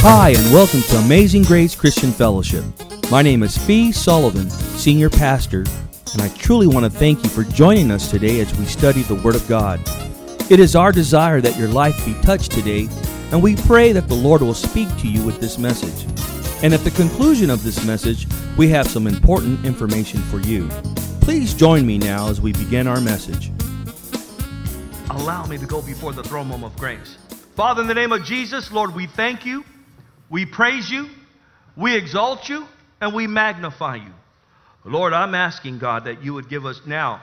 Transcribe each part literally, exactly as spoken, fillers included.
Hi, and welcome to Amazing Grace Christian Fellowship. My name is Fee Sullivan, Senior Pastor, and I truly want to thank you for joining us today as we study the Word of God. It is our desire that your life be touched today, and we pray that the Lord will speak to you with this message. And at the conclusion of this message, we have some important information for you. Please join me now as we begin our message. Allow me to go before the throne room of grace. Father, in the name of Jesus, Lord, we thank you, we praise you, we exalt you, and we magnify you. Lord, I'm asking, God, that you would give us now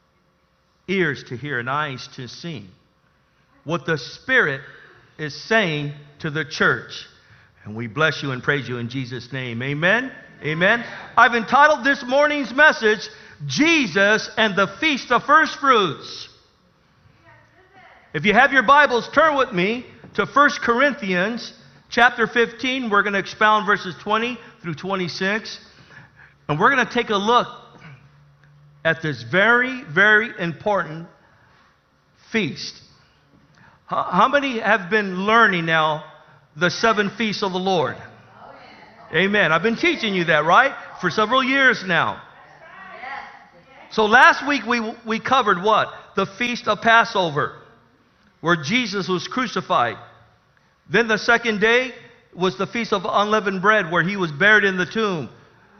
ears to hear and eyes to see what the Spirit is saying to the church. And we bless you and praise you in Jesus' name. Amen. Amen. I've entitled this morning's message, Jesus and the Feast of First Fruits. If you have your Bibles, turn with me to First Corinthians chapter fifteen. We're going to expound verses twenty through twenty-six. And we're going to take a look at this very, very important feast. How many have been learning now the seven feasts of the Lord? Amen. I've been teaching you that, right? For several years now. So last week we, we covered what? The Feast of Passover, where Jesus was crucified. Then the second day was the Feast of Unleavened Bread, where he was buried in the tomb.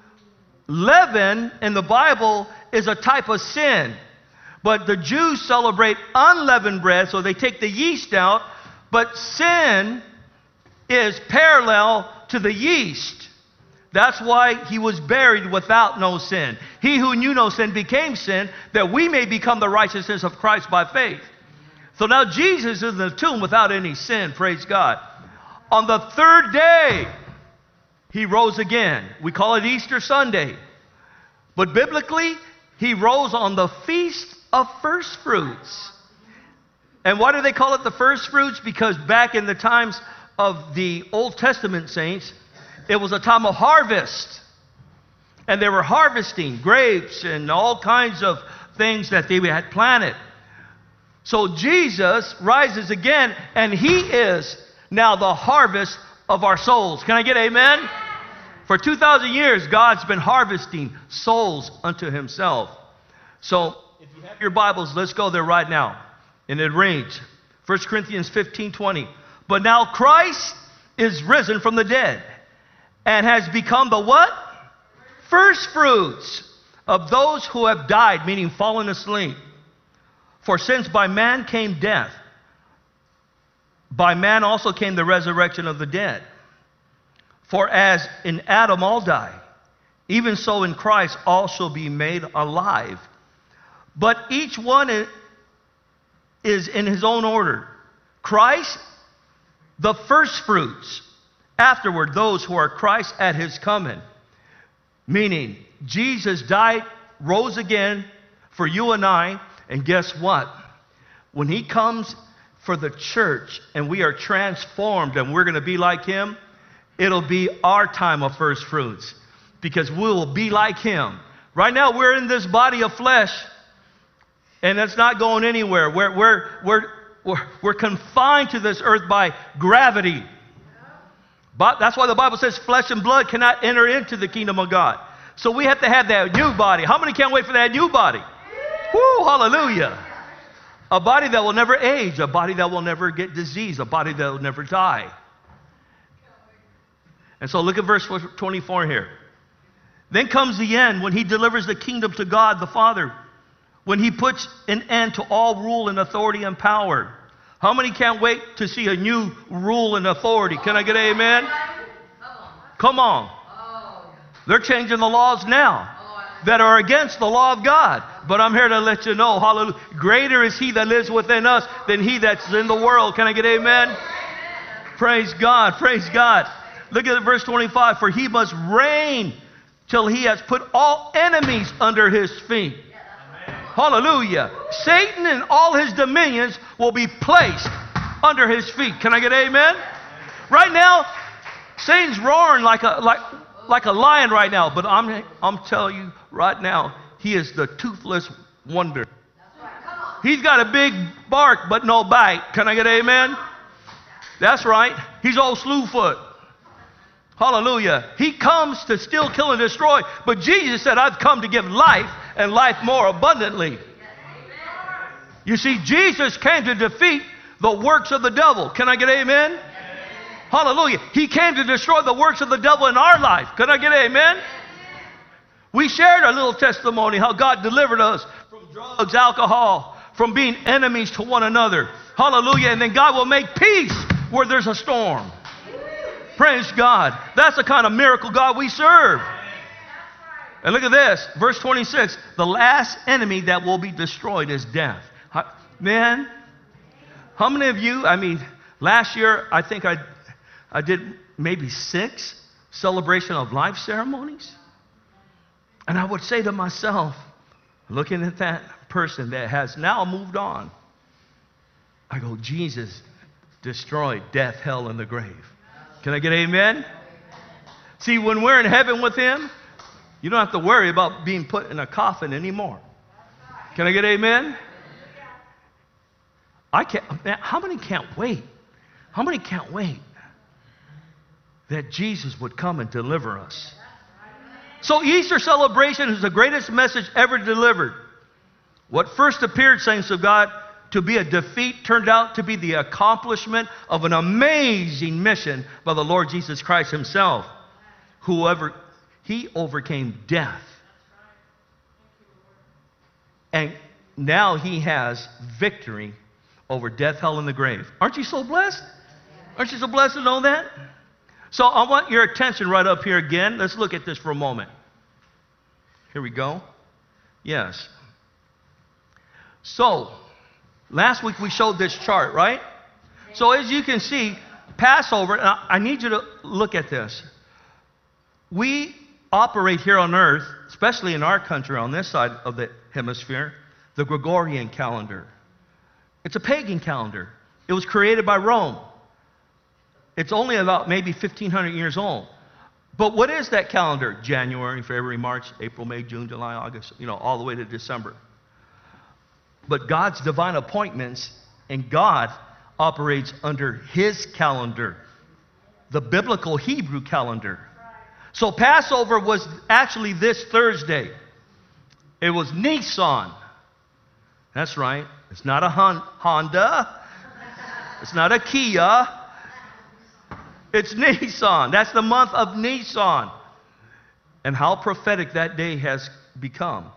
Leaven in the Bible is a type of sin. But the Jews celebrate unleavened bread, so they take the yeast out. But sin is parallel to the yeast. That's why he was buried without no sin. He who knew no sin became sin, that we may become the righteousness of Christ by faith. So now Jesus is in the tomb without any sin, praise God. On the third day, he rose again. We call it Easter Sunday. But biblically, he rose on the Feast of First Fruits. And why do they call it the First Fruits? Because back in the times of the Old Testament saints, it was a time of harvest. And they were harvesting grapes and all kinds of things that they had planted. So Jesus rises again, and he is now the harvest of our souls. Can I get amen? For two thousand years, God's been harvesting souls unto himself. So if you have your Bibles, let's go there right now. And it reads, First Corinthians fifteen twenty. But now Christ is risen from the dead and has become the what? First fruits of those who have died, meaning fallen asleep. For since by man came death, by man also came the resurrection of the dead. For as in Adam all die, even so in Christ all shall be made alive. But each one is in his own order. Christ, the first fruits. Afterward, those who are Christ at his coming. Meaning, Jesus died, rose again for you and I. And guess what? When he comes for the church and we are transformed and we're going to be like him, it'll be our time of first fruits because we will be like him. Right now, we're in this body of flesh and it's not going anywhere. We're, we're, we're, we're, we're confined to this earth by gravity. But that's why the Bible says flesh and blood cannot enter into the kingdom of God. So we have to have that new body. How many can't wait for that new body? Woo, hallelujah. A body that will never age, a body that will never get disease, a body that will never die. And so look at verse twenty-four here. Then comes the end when he delivers the kingdom to God the Father, when he puts an end to all rule and authority and power. How many can't wait to see a new rule and authority? Can I get an amen? Come on. They're changing the laws now that are against the law of God. But I'm here to let you know, hallelujah, greater is he that lives within us than he that's in the world. Can I get amen? Amen. Praise God, praise God. Look at verse twenty-five. For he must reign till he has put all enemies under his feet. Amen. Hallelujah. Satan and all his dominions will be placed under his feet. Can I get amen? Amen. Right now, Satan's roaring like a like like a lion right now, but I'm I'm telling you right now, he is the toothless wonder. He's got a big bark, but no bite. Can I get amen? That's right. He's old Slewfoot. Hallelujah. He comes to steal, kill, and destroy. But Jesus said, I've come to give life and life more abundantly. You see, Jesus came to defeat the works of the devil. Can I get amen? Amen? Hallelujah. He came to destroy the works of the devil in our life. Can I get amen? Amen? We shared a little testimony how God delivered us from drugs, alcohol, from being enemies to one another. Hallelujah. And then God will make peace where there's a storm. Praise God. That's the kind of miracle God we serve. And look at this, verse twenty-six. The last enemy that will be destroyed is death. Man, how many of you, I mean, last year I think I, I did maybe six celebration of life ceremonies. And I would say to myself, looking at that person that has now moved on, I go, Jesus destroyed death, hell, and the grave. Can I get amen? See, when we're in heaven with Him, you don't have to worry about being put in a coffin anymore. Can I get amen? I can't, man, how many can't wait? How many can't wait that Jesus would come and deliver us? So Easter celebration is the greatest message ever delivered. What first appeared, saints of God, to be a defeat turned out to be the accomplishment of an amazing mission by the Lord Jesus Christ Himself. Whoever, He overcame death. And now He has victory over death, hell, and the grave. Aren't you so blessed? Aren't you so blessed to know that? So I want your attention right up here again. Let's look at this for a moment. Here we go. Yes. So, last week we showed this chart, right? So as you can see, Passover, and I need you to look at this. We operate here on earth, especially in our country on this side of the hemisphere, the Gregorian calendar. It's a pagan calendar. It was created by Rome. It's only about maybe fifteen hundred years old. But what is that calendar? January, February, March, April, May, June, July, August, you know, all the way to December. But God's divine appointments, and God operates under His calendar, the biblical Hebrew calendar. So Passover was actually this Thursday. It was Nisan. That's right. It's not a Honda. It's not a Kia. It's Nisan. That's the month of Nisan. And how prophetic that day has become.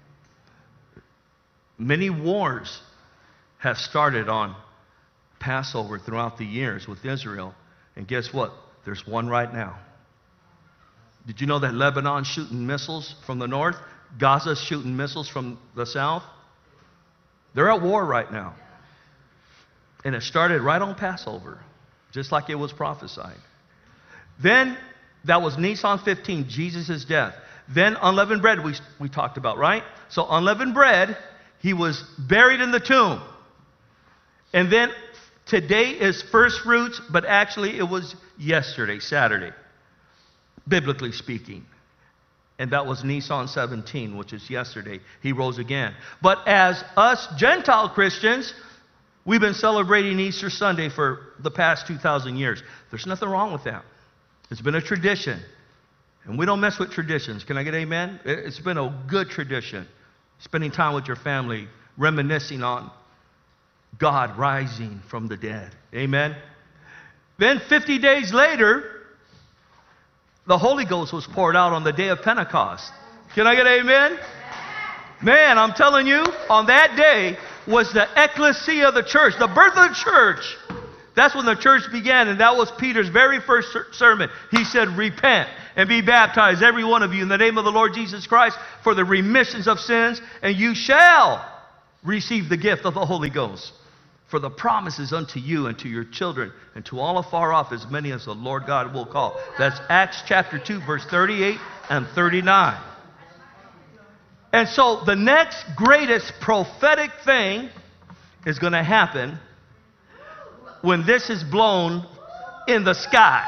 Many wars have started on Passover throughout the years with Israel. And guess what? There's one right now. Did you know that Lebanon's shooting missiles from the north? Gaza's shooting missiles from the south? They're at war right now. And it started right on Passover, just like it was prophesied. Then, that was Nisan fifteen, Jesus' death. Then unleavened bread we, we talked about, right? So unleavened bread, He was buried in the tomb. And then today is first fruits, but actually it was yesterday, Saturday, biblically speaking. And that was Nisan seventeen, which is yesterday. He rose again. But as us Gentile Christians, we've been celebrating Easter Sunday for the past two thousand years. There's nothing wrong with that. It's been a tradition. And we don't mess with traditions. Can I get amen? It's been a good tradition. Spending time with your family, reminiscing on God rising from the dead. Amen? Then fifty days later, the Holy Ghost was poured out on the day of Pentecost. Can I get amen? Man, I'm telling you, on that day was the ecclesia of the church, the birth of the church. That's when the church began, and that was Peter's very first ser- sermon. He said, repent and be baptized, every one of you, in the name of the Lord Jesus Christ, for the remissions of sins, and you shall receive the gift of the Holy Ghost. For the promises unto you and to your children and to all afar off, as many as the Lord God will call. That's Acts chapter two, verse thirty-eight and thirty-nine. And so the next greatest prophetic thing is going to happen when this is blown in the sky.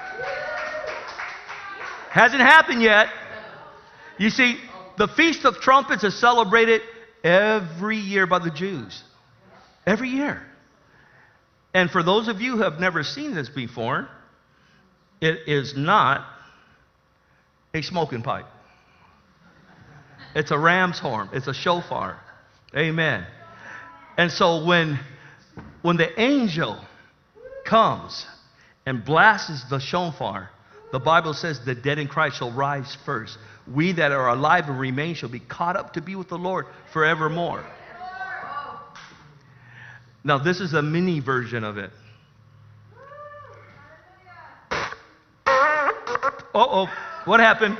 Hasn't happened yet. You see, the Feast of Trumpets is celebrated every year by the Jews. Every year. And for those of you who have never seen this before, It is not a smoking pipe. It's a ram's horn. It's a shofar. Amen. And so when, when the angel comes and blasts the shofar, the Bible says the dead in Christ shall rise first. We that are alive and remain shall be caught up to be with the Lord forevermore. Now, this is a mini version of it. Uh-oh, what happened?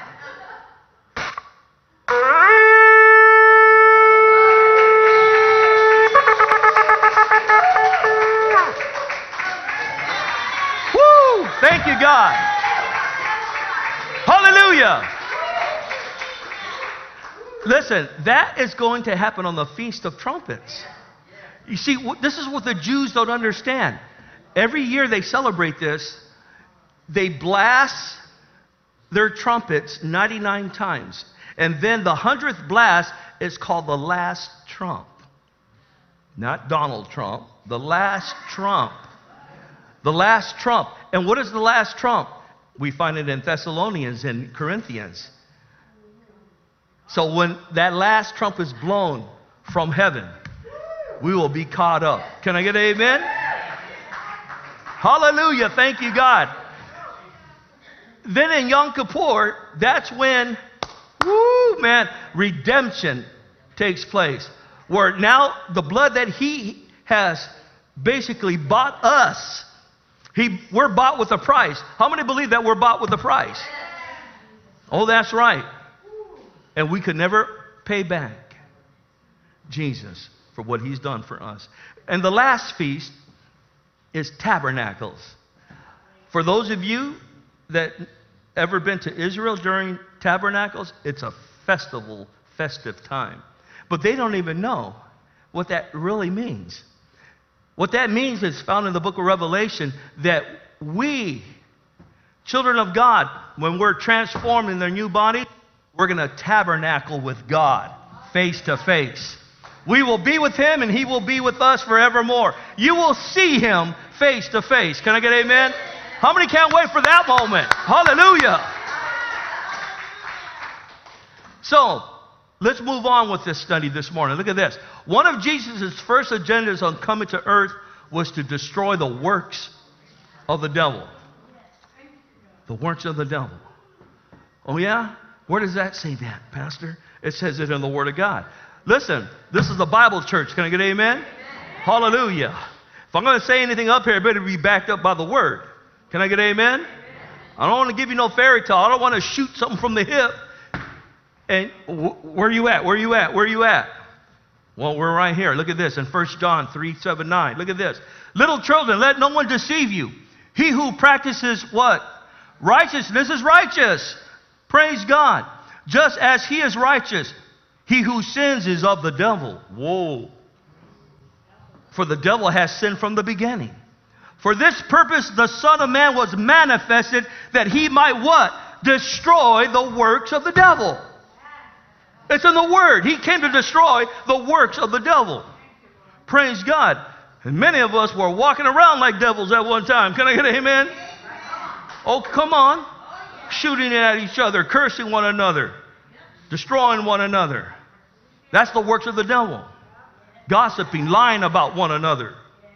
Woo! Thank you, God. Hallelujah. Listen, that is going to happen on the Feast of Trumpets. You see, this is what the Jews don't understand. Every year they celebrate this. They blast their trumpets ninety-nine times. And then the hundredth blast is called the last trump. Not Donald Trump. The last trump. The last trump. And what is the last trump? We find it in Thessalonians and Corinthians. So when that last trump is blown from heaven, we will be caught up. Can I get an amen? Hallelujah. Thank you, God. Then in Yom Kippur, that's when, woo, man, redemption takes place. Where now the blood that he has basically bought us, he, we're bought with a price. How many believe that we're bought with a price? Oh, that's right. And we could never pay back Jesus for what he's done for us. And the last feast is Tabernacles. For those of you that ever been to Israel during Tabernacles, it's a festival, festive time. But they don't even know what that really means. What that means is found in the book of Revelation, that we, children of God, when we're transformed in their new body, we're going to tabernacle with God face to face. We will be with him and he will be with us forevermore. You will see him face to face. Can I get amen? How many can't wait for that moment? Hallelujah. So, let's move on with this study this morning. Look at this. One of Jesus' first agendas on coming to earth was to destroy the works of the devil. The works of the devil. Oh yeah? Where does that say that, Pastor? It says it in the Word of God. Listen, this is the Bible church. Can I get amen? Amen. Hallelujah. If I'm going to say anything up here, it better be backed up by the Word. Can I get amen? Amen? I don't want to give you no fairy tale. I don't want to shoot something from the hip. And wh- where are you at? Where are you at? Where are you at? Well, we're right here. Look at this in First John three, seven, nine. Look at this. Little children, let no one deceive you. He who practices what? Righteousness is righteous. Praise God. Just as he is righteous. He who sins is of the devil. Whoa. For the devil has sinned from the beginning. For this purpose the Son of Man was manifested, that he might what? Destroy the works of the devil. It's in the Word. He came to destroy the works of the devil. Praise God. And many of us were walking around like devils at one time. Can I get an amen? Oh, come on. Shooting at each other, cursing one another, destroying one another. That's the works of the devil. Gossiping, lying about one another.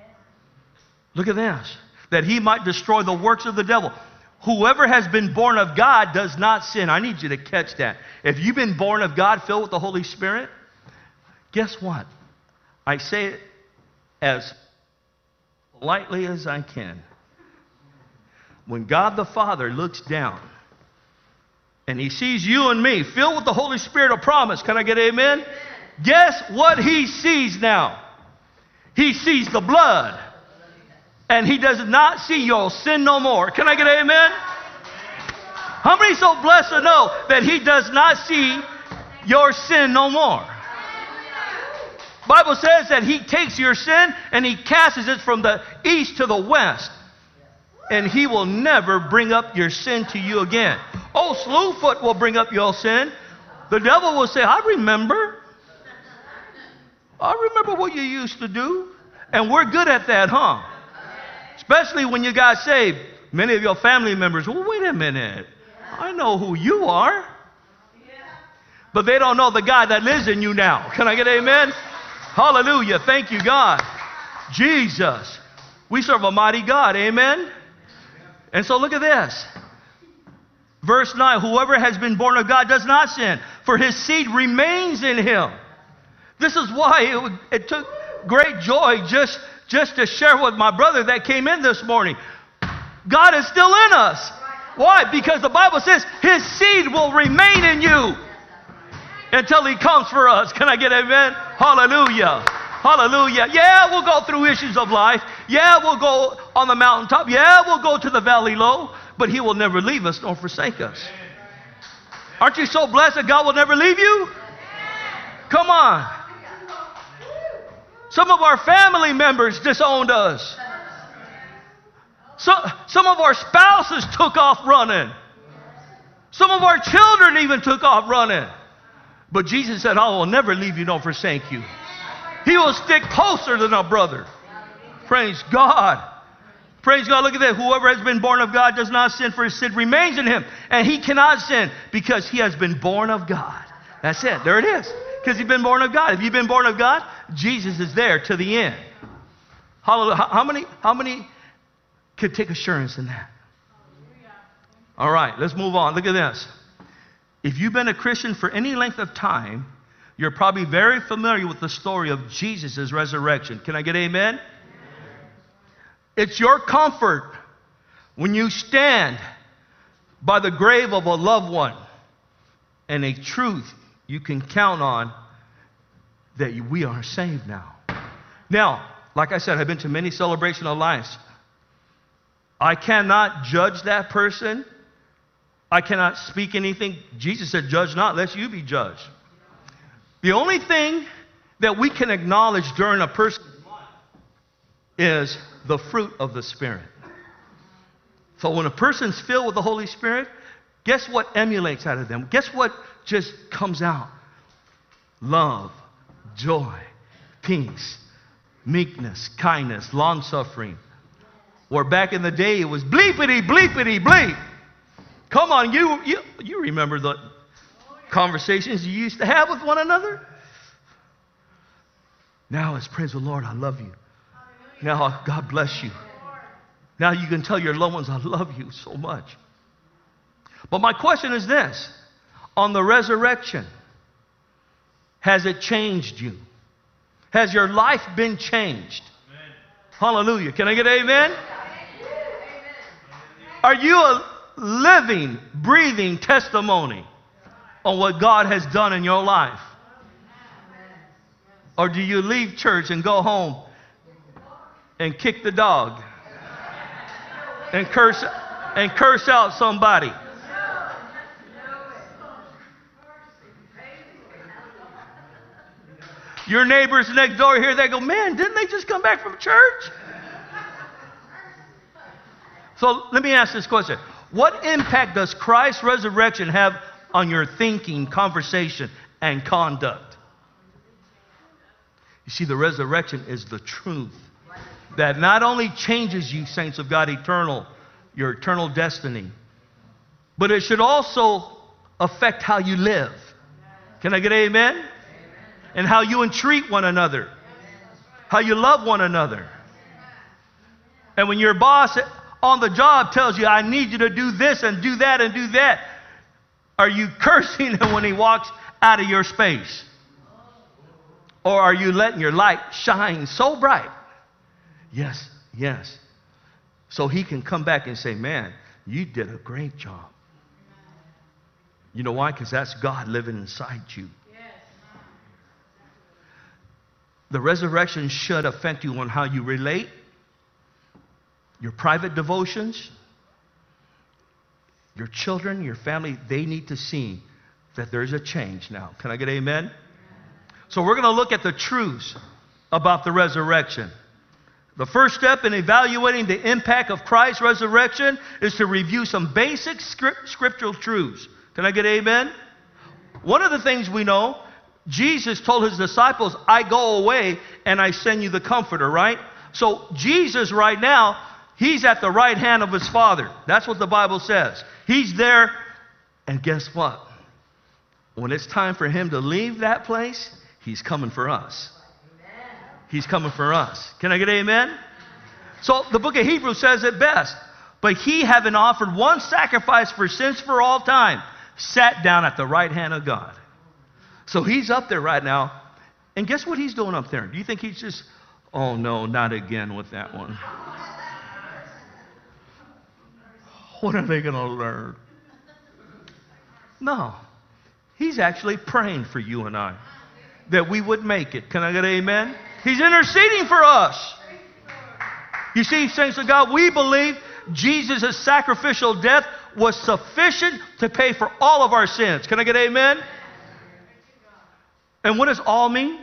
Look at this. That he might destroy the works of the devil. Whoever has been born of God does not sin. I need you to catch that. If you've been born of God, filled with the Holy Spirit, guess what? I say it as politely as I can. When God the Father looks down and he sees you and me filled with the Holy Spirit of promise, can I get amen? Amen. Guess what he sees now? He sees the blood. And he does not see your sin no more. Can I get an amen? How many so blessed to know that he does not see your sin no more? Bible says that he takes your sin and he casts it from the east to the west. And he will never bring up your sin to you again. Oh, Slewfoot will bring up your sin. The devil will say, I remember. I remember what you used to do. And we're good at that, huh? Especially when you got saved. Many of your family members, well, wait a minute. I know who you are. But they don't know the God that lives in you now. Can I get an amen? Hallelujah. Thank you, God. Jesus. We serve a mighty God. Amen? And so look at this. Verse nine, whoever has been born of God does not sin, for his seed remains in him. This is why it, it took great joy just, just to share with my brother that came in this morning. God is still in us. Why? Because the Bible says his seed will remain in you until he comes for us. Can I get an amen? Hallelujah. Hallelujah. Yeah, we'll go through issues of life. Yeah, we'll go on the mountaintop. Yeah, we'll go to the valley low. But he will never leave us nor forsake us. Aren't you so blessed that God will never leave you? Come on. Some of our family members disowned us. So, some of our spouses took off running. Some of our children even took off running. But Jesus said, I will never leave you nor forsake you. He will stick closer than a brother. Praise God. Praise God. Look at that. Whoever has been born of God does not sin, for his sin remains in him. And he cannot sin because he has been born of God. That's it. There it is. Because he's been born of God. If you've been born of God, Jesus is there to the end. Hallelujah. How many, how many could take assurance in that? All right. Let's move on. Look at this. If you've been a Christian for any length of time, you're probably very familiar with the story of Jesus' resurrection. Can I get amen? It's your comfort when you stand by the grave of a loved one and a truth you can count on that we are saved now. Now, like I said, I've been to many celebration of lives. I cannot judge that person. I cannot speak anything. Jesus said, judge not, lest you be judged. The only thing that we can acknowledge during a person's life is the fruit of the Spirit. So when a person's filled with the Holy Spirit, guess what emulates out of them? Guess what just comes out? Love, joy, peace, meekness, kindness, long-suffering. Or back in the day, it was bleepity, bleepity, bleep. Come on, you, you, you remember the conversations you used to have with one another? Now it's praise the Lord, I love you. Now God bless you. Now you can tell your loved ones, I love you so much. But my question is this. On the resurrection, has it changed you? Has your life been changed? Amen. Hallelujah. Can I get an amen? Amen? Are you a living, breathing testimony on what God has done in your life? Or do you leave church and go home and kick the dog and curse and curse out somebody? Your neighbors next door here, they go, man, didn't they just come back from church? So let me ask this question. What impact does Christ's resurrection have on your thinking, conversation, and conduct? You see, the resurrection is the truth that not only changes you, saints of God, eternal, your eternal destiny, but it should also affect how you live. Can I get an amen? Amen. And how you entreat one another, how you love one another. And when your boss on the job tells you, I need you to do this and do that and do that, are you cursing him when he walks out of your space? Or are you letting your light shine so bright? Yes, yes. So he can come back and say, man, you did a great job. You know why? Because that's God living inside you. The resurrection should affect you on how you relate, your private devotions, your children, your family. They need to see that there's a change now. Can I get an amen? So we're going to look at the truths about the resurrection. The first step in evaluating the impact of Christ's resurrection is to review some basic script, scriptural truths. Can I get an amen? One of the things we know, Jesus told his disciples, I go away and I send you the Comforter, right? So Jesus right now He's at the right hand of his Father. That's what the Bible says. He's there, and guess what? When it's time for him to leave that place, he's coming for us. He's coming for us. Can I get an amen? So the book of Hebrews says it best. But he, having offered one sacrifice for sins for all time, sat down at the right hand of God. So he's up there right now. And guess what he's doing up there? Do you think he's just, oh no, not again with that one? What are they going to learn? No. He's actually praying for you and I, that we would make it. Can I get an amen? He's interceding for us. You see, saints of God, we believe Jesus' sacrificial death was sufficient to pay for all of our sins. Can I get an amen? And what does all mean?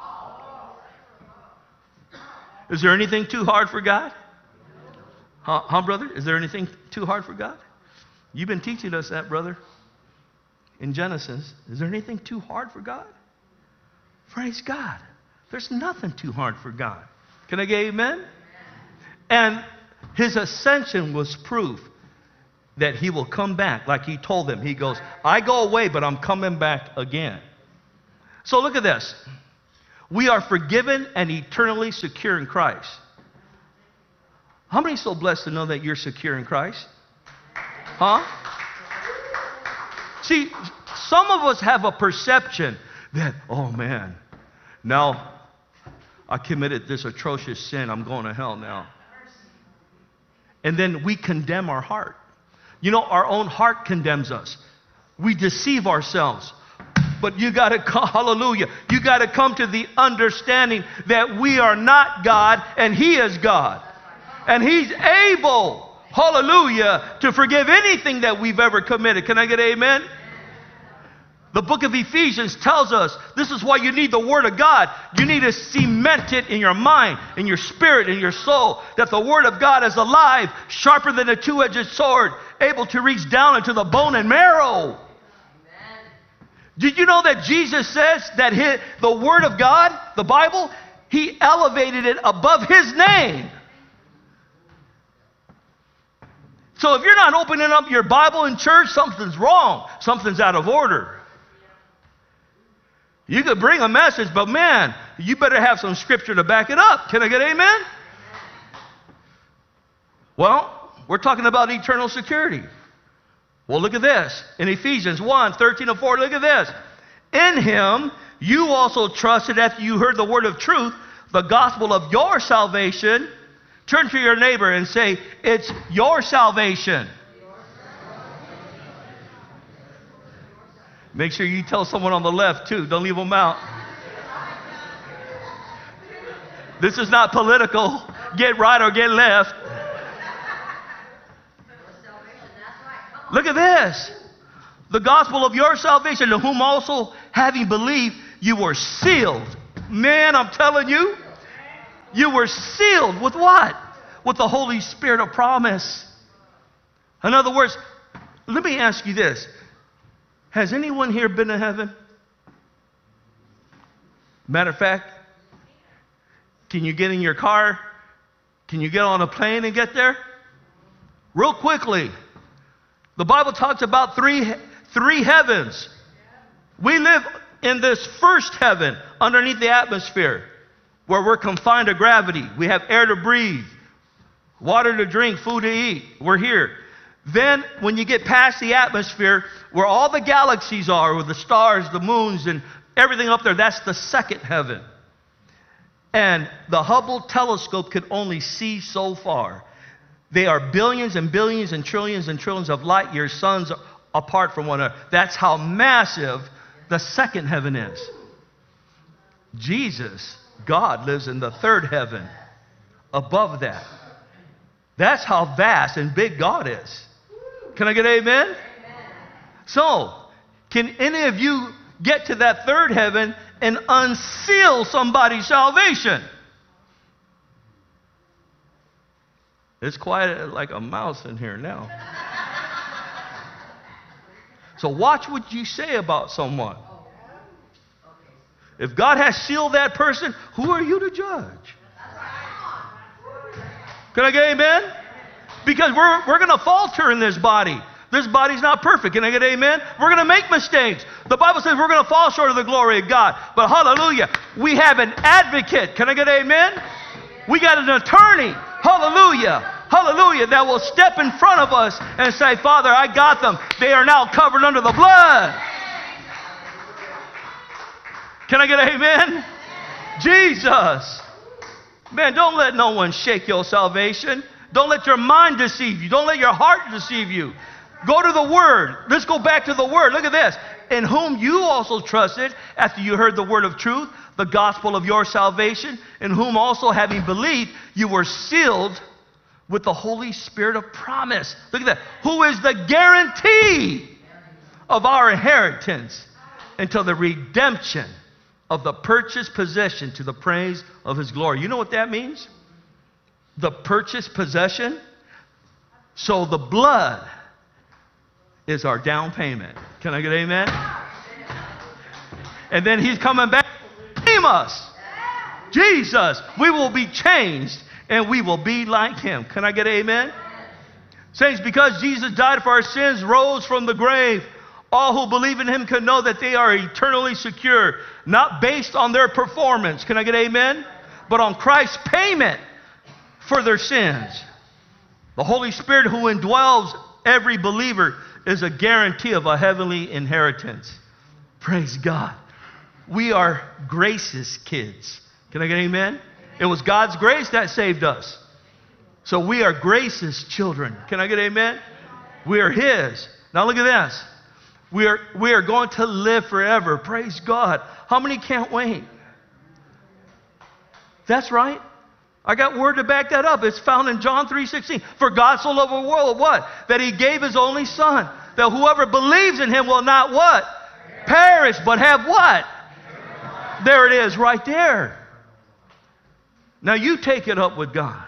Is there anything too hard for God? Huh, huh, brother? Is there anything too hard for God? You've been teaching us that, brother. In Genesis, is there anything too hard for God? Praise God. There's nothing too hard for God. Can I get amen? And his ascension was proof that he will come back. Like he told them, he goes, I go away, but I'm coming back again. So look at this. We are forgiven and eternally secure in Christ. How many are so blessed to know that you're secure in Christ? Huh? See, some of us have a perception that, oh man, now I committed this atrocious sin. I'm going to hell now. And then we condemn our heart. You know, our own heart condemns us. We deceive ourselves. But you got to, hallelujah, you got to come to the understanding that we are not God and he is God. And he's able, hallelujah, to forgive anything that we've ever committed. Can I get an amen? The book of Ephesians tells us this is why you need the Word of God. You need to cement it in your mind, in your spirit, in your soul, that the Word of God is alive, sharper than a two-edged sword, able to reach down into the bone and marrow. Amen. Did you know that Jesus says that his, the Word of God, the Bible, he elevated it above his name? So if you're not opening up your Bible in church, something's wrong. Something's out of order. You could bring a message, but man, you better have some scripture to back it up. Can I get an amen? Well, we're talking about eternal security. Well, look at this. In Ephesians one, thirteen and four, look at this. In him, you also trusted after you heard the word of truth, the gospel of your salvation. Turn to your neighbor and say, it's your salvation. Make sure you tell someone on the left, too. Don't leave them out. This is not political. Get right or get left. Look at this. The gospel of your salvation, to whom also, having believed, you were sealed. Man, I'm telling you, you were sealed with what? With the Holy Spirit of promise. In other words, let me ask you this. Has anyone here been to heaven? Matter of fact, can you get in your car? Can you get on a plane and get there? Real quickly. The Bible talks about three, three heavens. We live in this first heaven underneath the atmosphere where we're confined to gravity. We have air to breathe, water to drink, food to eat. We're here. Then, when you get past the atmosphere, where all the galaxies are, with the stars, the moons, and everything up there, that's the second heaven. And the Hubble telescope could only see so far. They are billions and billions and trillions and trillions of light years, suns apart from one another. That's how massive the second heaven is. Jesus, God, lives in the third heaven, above that. That's how vast and big God is. Can I get an amen? Amen? So, can any of you get to that third heaven and unseal somebody's salvation? It's quite like a mouse in here now. So watch what you say about someone. If God has sealed that person, who are you to judge? Can I get amen? Because we're, we're going to falter in this body. This body's not perfect. Can I get amen? We're going to make mistakes. The Bible says we're going to fall short of the glory of God. But hallelujah, we have an advocate. Can I get amen? We got an attorney. Hallelujah. Hallelujah. That will step in front of us and say, Father, I got them. They are now covered under the blood. Can I get an amen? Jesus. Man, don't let no one shake your salvation. Don't let your mind deceive you. Don't let your heart deceive you. Go to the Word. Let's go back to the Word. Look at this. In whom you also trusted after you heard the word of truth, the gospel of your salvation, in whom also having believed, you were sealed with the Holy Spirit of promise. Look at that. Who is the guarantee of our inheritance until the redemption of the purchased possession to the praise of His glory. You know what that means? The purchased possession. So the blood is our down payment. Can I get amen? And then He's coming back to redeem us. Jesus, we will be changed and we will be like Him. Can I get amen? Saints, because Jesus died for our sins, rose from the grave, all who believe in Him can know that they are eternally secure, not based on their performance. Can I get amen? But on Christ's payment for their sins. The Holy Spirit who indwells every believer is a guarantee of a heavenly inheritance. Praise God. We are grace's kids. Can I get amen? It was God's grace that saved us. So we are grace's children. Can I get amen? We are His. Now look at this. We are, we are going to live forever. Praise God. How many can't wait? That's right. I got word to back that up. It's found in John three sixteen. For God so loved the world, what? That He gave His only Son. That whoever believes in Him will not what? Perish, but have what? There it is, right there. Now you take it up with God.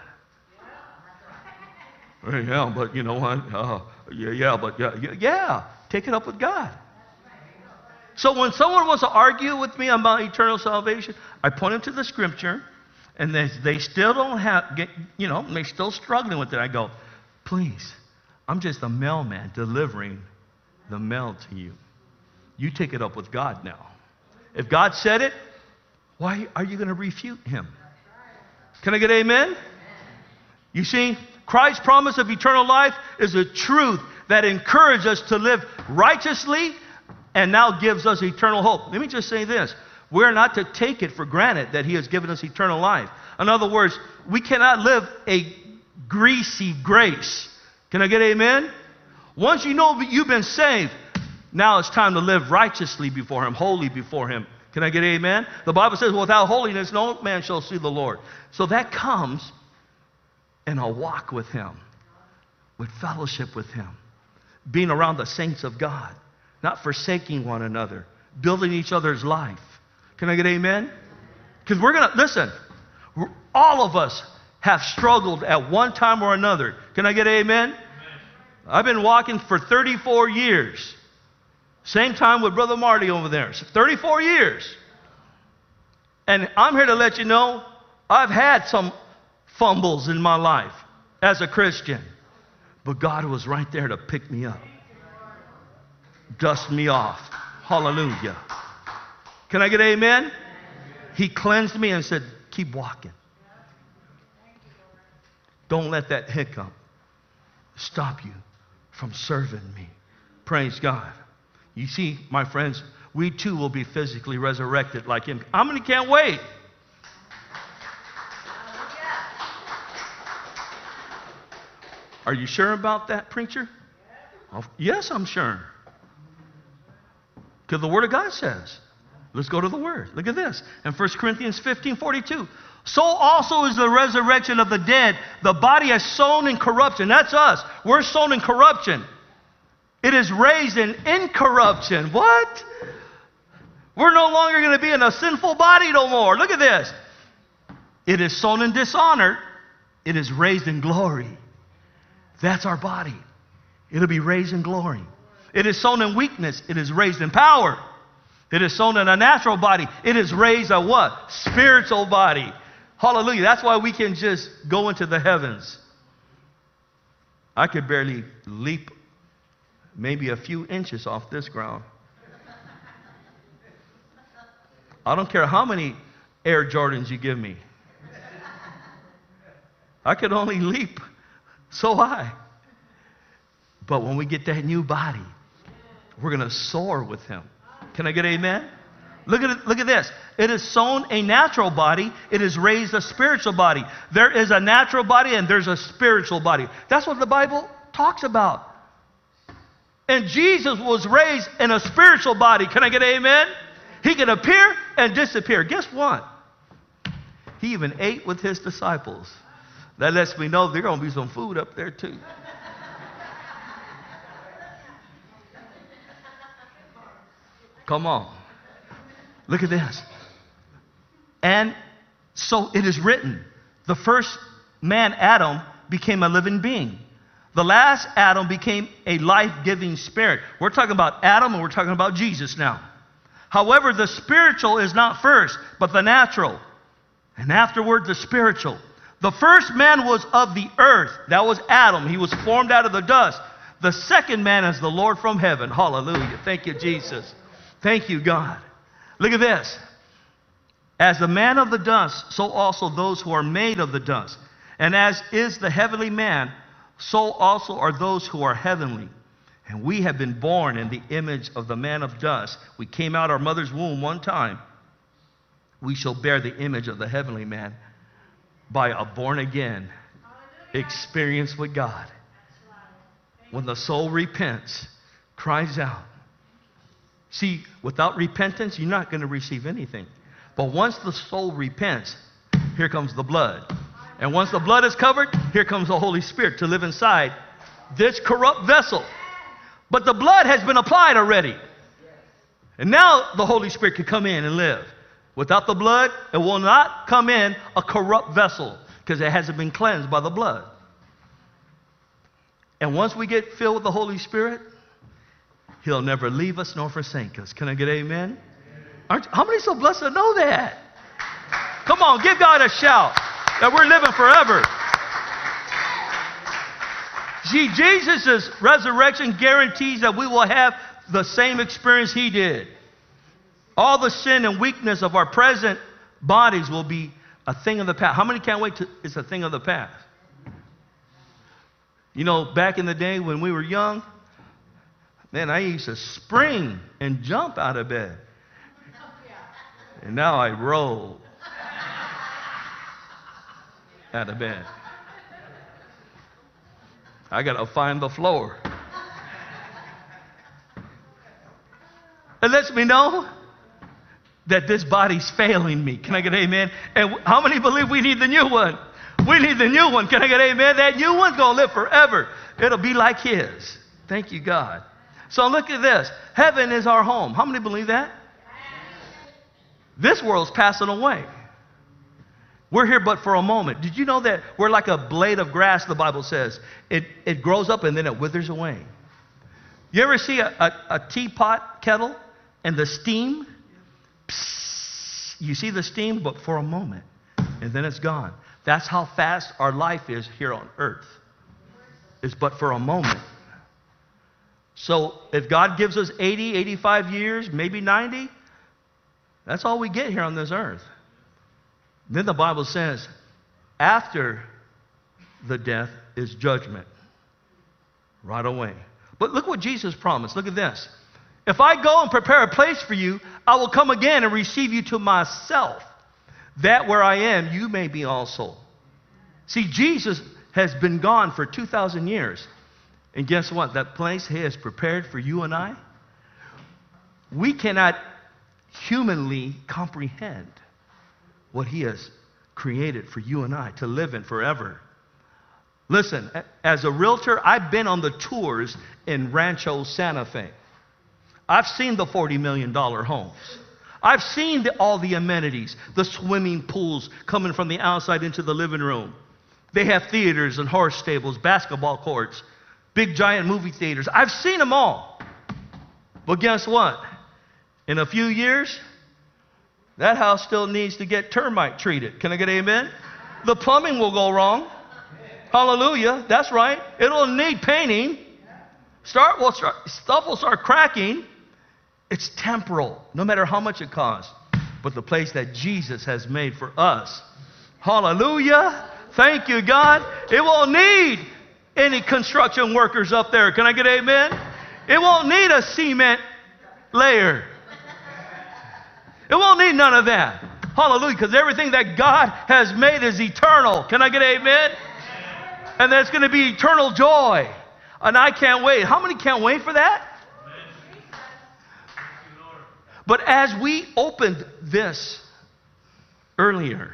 Yeah, but you know what? Uh, yeah, yeah, but yeah, yeah. Take it up with God. So when someone wants to argue with me about eternal salvation, I point them to the Scripture. And they, they still don't have, get, you know, they're still struggling with it. I go, please, I'm just a mailman delivering the mail to you. You take it up with God now. If God said it, why are you going to refute Him? Can I get amen? You see, Christ's promise of eternal life is a truth that encourages us to live righteously and now gives us eternal hope. Let me just say this. We're not to take it for granted that He has given us eternal life. In other words, we cannot live a greasy grace. Can I get amen? Once you know that you've been saved, now it's time to live righteously before Him, holy before Him. Can I get amen? The Bible says, without holiness, no man shall see the Lord. So that comes in a walk with Him, with fellowship with Him, being around the saints of God, not forsaking one another, building each other's life. Can I get amen? Because we're going to, listen, we're, all of us have struggled at one time or another. Can I get amen? Amen? I've been walking for thirty-four years. Same time with Brother Marty over there. So thirty-four years. And I'm here to let you know, I've had some fumbles in my life as a Christian. But God was right there to pick me up. Dust me off. Hallelujah. Can I get amen? Amen? He cleansed me and said, keep walking. Don't let that hiccup stop you from serving me. Praise God. You see, my friends, we too will be physically resurrected like Him. How many can't wait? Are you sure about that, preacher? Oh, yes, I'm sure. Because the Word of God says. Let's go to the Word. Look at this. In First Corinthians fifteen forty-two. So also is the resurrection of the dead. The body is sown in corruption. That's us. We're sown in corruption. It is raised in incorruption. What? We're no longer going to be in a sinful body no more. Look at this. It is sown in dishonor. It is raised in glory. That's our body. It'll be raised in glory. It is sown in weakness. It is raised in power. It is sown in a natural body. It is raised a what? Spiritual body. Hallelujah. That's why we can just go into the heavens. I could barely leap maybe a few inches off this ground. I don't care how many Air Jordans you give me. I could only leap so high. But when we get that new body, we're going to soar with him. Can I get amen? Look at it, look at this. It is sown a natural body. It is raised a spiritual body. There is a natural body and there's a spiritual body. That's what the Bible talks about. And Jesus was raised in a spiritual body. Can I get amen? He can appear and disappear. Guess what? He even ate with his disciples. That lets me know there's going to be some food up there too. Come on. Look at this. And so it is written, the first man, Adam, became a living being. The last Adam became a life-giving spirit. We're talking about Adam and we're talking about Jesus now. However, the spiritual is not first, but the natural. And afterward, the spiritual. The first man was of the earth. That was Adam. He was formed out of the dust. The second man is the Lord from heaven. Hallelujah. Thank you, Jesus. Thank you, God. Look at this. As the man of the dust, so also those who are made of the dust. And as is the heavenly man, so also are those who are heavenly. And we have been born in the image of the man of dust. We came out our mother's womb one time. We shall bear the image of the heavenly man by a born-again experience with God. When the soul repents, cries out. See, without repentance, you're not going to receive anything. But once the soul repents, here comes the blood. And once the blood is covered, here comes the Holy Spirit to live inside this corrupt vessel. But the blood has been applied already. And now the Holy Spirit can come in and live. Without the blood, it will not come in a corrupt vessel because it hasn't been cleansed by the blood. And once we get filled with the Holy Spirit, he'll never leave us nor forsake us. Can I get amen? Aren't, how many so blessed to know that? Come on, give God a shout that we're living forever. See, Jesus' resurrection guarantees that we will have the same experience he did. All the sin and weakness of our present bodies will be a thing of the past. How many can't wait to, it's a thing of the past? You know, back in the day when we were young, man, I used to spring and jump out of bed. And now I roll out of bed. I got to find the floor. It lets me know that this body's failing me. Can I get amen? And how many believe we need the new one? We need the new one. Can I get amen? That new one's going to live forever. It'll be like his. Thank you, God. So look at this. Heaven is our home. How many believe that? This world's passing away. We're here but for a moment. Did you know that we're like a blade of grass, the Bible says? It, it grows up and then it withers away. You ever see a, a, a teapot kettle and the steam? Psst, you see the steam, but for a moment. And then it's gone. That's how fast our life is here on earth. It's but for a moment. So if God gives us eighty, eighty-five years, maybe ninety, that's all we get here on this earth. Then the Bible says, after the death is judgment. Right away. But look what Jesus promised. Look at this. If I go and prepare a place for you, I will come again and receive you to myself, that where I am, you may be also. See, Jesus has been gone for two thousand years. And guess what? That place he has prepared for you and I, we cannot humanly comprehend what he has created for you and I to live in forever. Listen, as a realtor, I've been on the tours in Rancho Santa Fe. I've seen the forty million dollar homes. I've seen the, all the amenities, the swimming pools coming from the outside into the living room. They have theaters and horse stables, basketball courts, big giant movie theaters. I've seen them all. But guess what? In a few years, that house still needs to get termite treated. Can I get amen? The plumbing will go wrong. Hallelujah. That's right. It'll need painting. Start, will start, stuff will start cracking. It's temporal, no matter how much it costs. But the place that Jesus has made for us. Hallelujah. Thank you, God. It won't need any construction workers up there. Can I get amen? It won't need a cement layer. It won't need none of that. Hallelujah. Because everything that God has made is eternal. Can I get amen? And there's going to be eternal joy. And I can't wait. How many can't wait for that? But as we opened this earlier,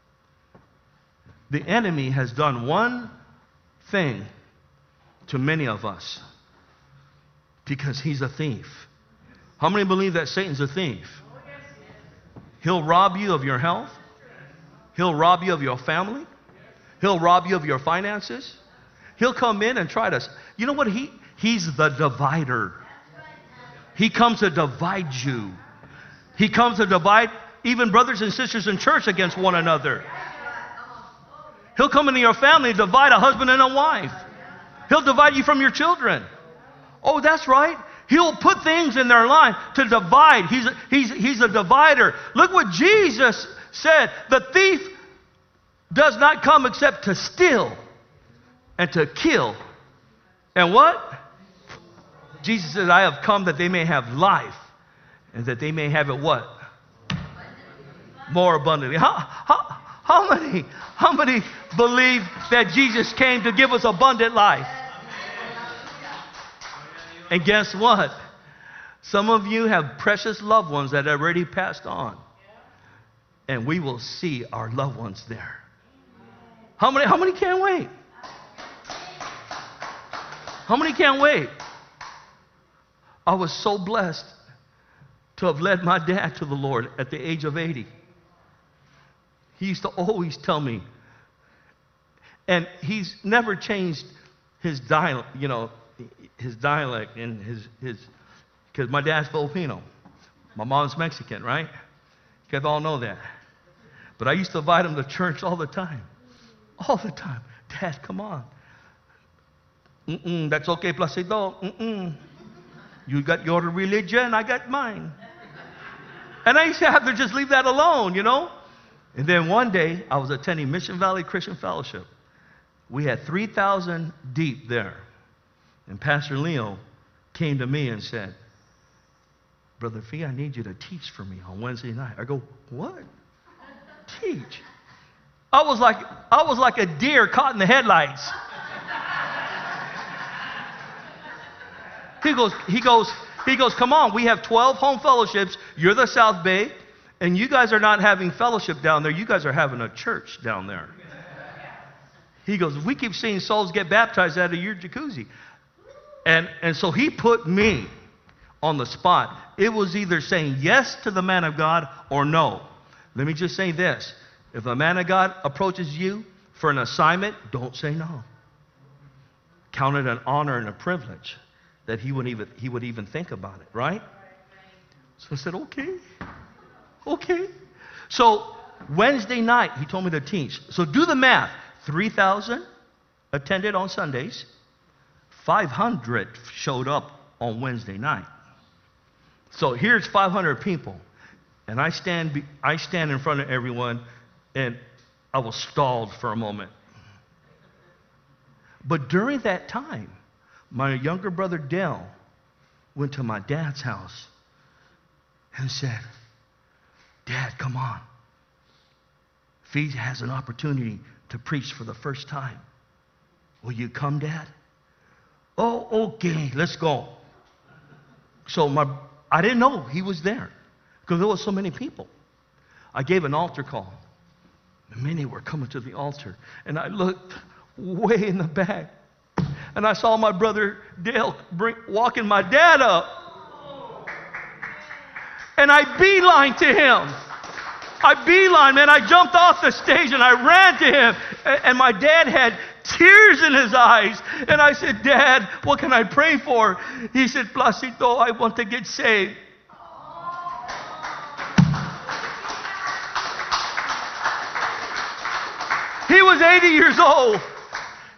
the enemy has done one thing to many of us because he's a thief. How many believe that Satan's a thief? He'll rob you of your health. He'll rob you of your family. He'll rob you of your finances. He'll come in and try to... You know what? He He's the divider. He comes to divide you. He comes to divide even brothers and sisters in church against one another. He'll come into your family and divide a husband and a wife. He'll divide you from your children. Oh, that's right. He'll put things in their life to divide. He's a, he's, he's a divider. Look what Jesus said. The thief does not come except to steal and to kill. And what? Jesus said, I have come that they may have life and that they may have it what? More abundantly. How, how, how many, how many believe that Jesus came to give us abundant life? And guess what? Some of you have precious loved ones that have already passed on. And we will see our loved ones there. How many, how many can't wait? How many can't wait? I was so blessed to have led my dad to the Lord at the age of eighty. He used to always tell me, and he's never changed his dialect, you know, his dialect and his, his, because my dad's Filipino. My mom's Mexican, right? You guys all know that. But I used to invite him to church all the time. All the time. Dad, come on. Mm-mm, that's okay, Placido. Mm-mm. You got your religion, I got mine. And I used to have to just leave that alone, you know? And then one day, I was attending Mission Valley Christian Fellowship. We had three thousand deep there. And Pastor Leo came to me and said, Brother Fee, I need you to teach for me on Wednesday night. I go, what? Teach? I was like, I was like a deer caught in the headlights. He goes, he goes, he goes, come on, we have twelve home fellowships. You're the South Bay, and you guys are not having fellowship down there. You guys are having a church down there. He goes, we keep seeing souls get baptized out of your jacuzzi. And, and so he put me on the spot. It was either saying yes to the man of God or no. Let me just say this. If a man of God approaches you for an assignment, don't say no. Count it an honor and a privilege that he would even, he would even think about it, right? So I said, okay, okay. So Wednesday night, he told me to teach. So do the math. three thousand attended on Sundays. five hundred showed up on Wednesday night. So here's five hundred people. And I stand, be, I stand in front of everyone, and I was stalled for a moment. But during that time, my younger brother Dale went to my dad's house and said, Dad, come on. Fee has an opportunity to preach for the first time. Will you come, Dad? Oh, okay, let's go. So my, I didn't know he was there because there were so many people. I gave an altar call. Many were coming to the altar. And I looked way in the back. And I saw my brother Dale bring, walking my dad up. And I beeline to him. I beeline, man. I jumped off the stage and I ran to him. And, and my dad had tears in his eyes. And I said, Dad, what can I pray for? He said, Placido, I want to get saved. He was eighty years old.